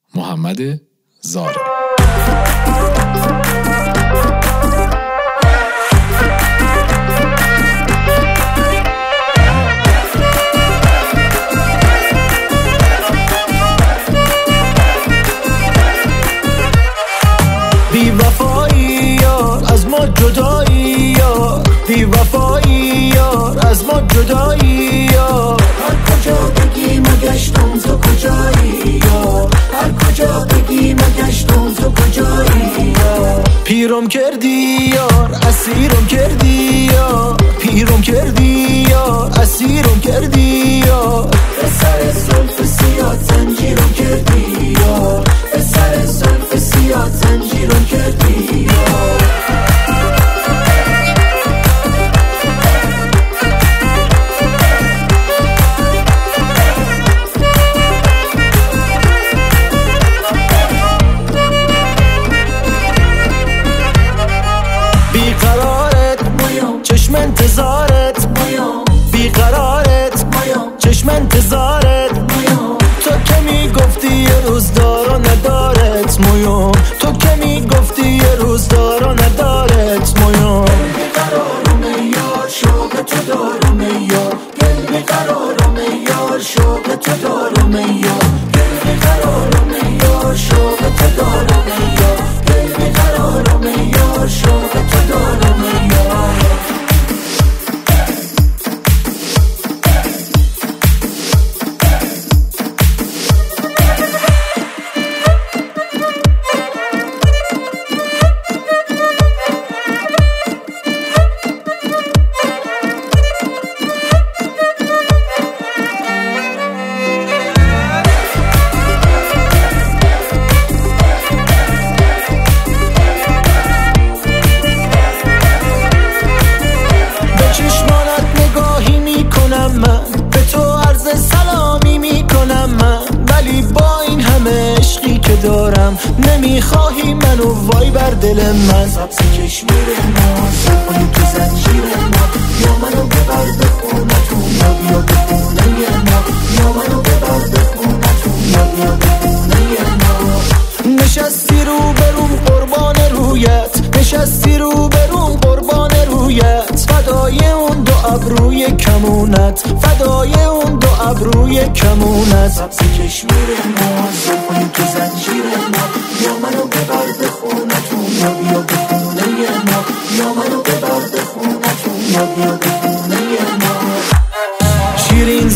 محمد زاره. بی وفایی یار از ما جدایی یار، بی وفایی یار از ما جدایی یار. هر کجا بگی مگشتم تو کجایی یار، هر کجا بگی مگشتم تو کجایی یار. پیرم کردی یار اسیرم کردی یار، پیرم کردی یار اسیرم کردی یار. به سر زلف سیاه زنجیرم کردی یار، به سر زلف سیاه زنجیرم کردی یار. چشم انتظارت بیقرارت، چشم انتظارت. تو که میگفتی یه روز دار و ندارت مویوم، تو که میگفتی یه روز دار و ندارت مویوم. بیقرارم یار شوق تو دارم یار، دل بیقرارم یار شوق تو دارم یار، دل بیقرارم یار شوق تو دارم یار، دل بیقرارم یار شوق تو دارم یار. به تو عرض سلامی میکنم من، ولی با این همه عشقی که دارم نمیخواهی منو وای بر دل من. سبز کشمیر ما سرخونی تو زنجیر ما، یا منو ببر به خونتون یا بیا به خونه ما، یا منو ببر به خونتون یا بیا به خونه ما. نشستی رو بروم قربان رویت، نشستی رو بروم قربان رویت. فدای اون دو ابروی کمونت، فدای اون دو ابروی کمونت. سبز کشمیر ما سرخونی تو زنجیر ما، یا منو ببر به خونتون یا بیا به خونه ما، یا منو ببر به خونتون یا بیا به خونه ما. شیرین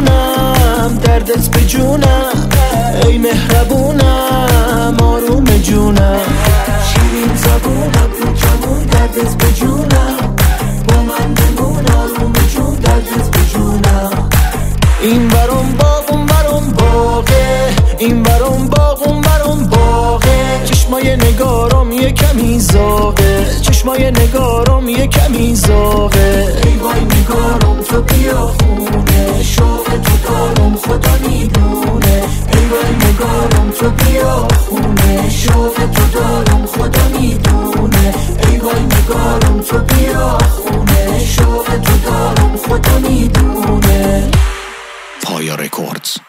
زبونم دردت به جونم، ای مهربونم آروم جونم. شیرین زبونم رو کمون دردت به جونم، با من بمون آروم جون دردت به جونم. این برام باغ اون برام باغه، این برام باغ اون برام باغه. چشمای نگارم یه کمی زاغه، چشمای نگارم یه کمی زاغه. ای وای نگارم تو بیا خونه، شوق تو دارم خدا میدونه. ای وای نگارم تو بیا خونه، شوق تو دارم خدا میدونه. ای وای نگارم تو بیا خونه، شوق تو دارم خدا میدونه. پایا رکوردز.